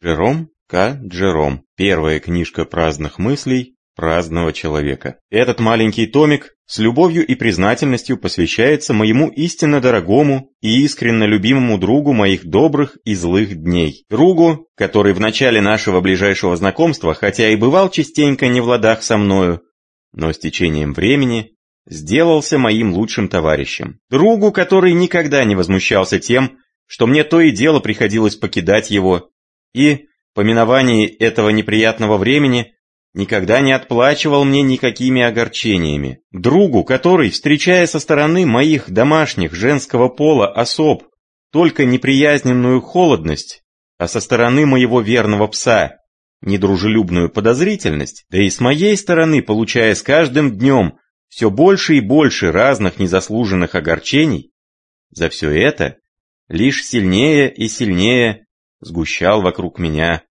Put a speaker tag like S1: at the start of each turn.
S1: Жером К. Джером. Первая книжка праздных мыслей праздного человека. Этот маленький томик с любовью и признательностью посвящается моему истинно дорогому и искренне любимому другу моих добрых и злых дней. Другу, который в начале нашего ближайшего знакомства, хотя и бывал частенько не в ладах со мною, но с течением времени сделался моим лучшим товарищем. Другу, который никогда не возмущался тем, что мне то и дело приходилось покидать его, и, по миновании этого неприятного времени, никогда не отплачивал мне никакими огорчениями. Другу, который, встречая со стороны моих домашних женского пола особ только неприязненную холодность, а со стороны моего верного пса недружелюбную подозрительность, да и с моей стороны получая с каждым днем все больше и больше разных незаслуженных огорчений, за все это лишь сильнее и сильнее сгущал вокруг меня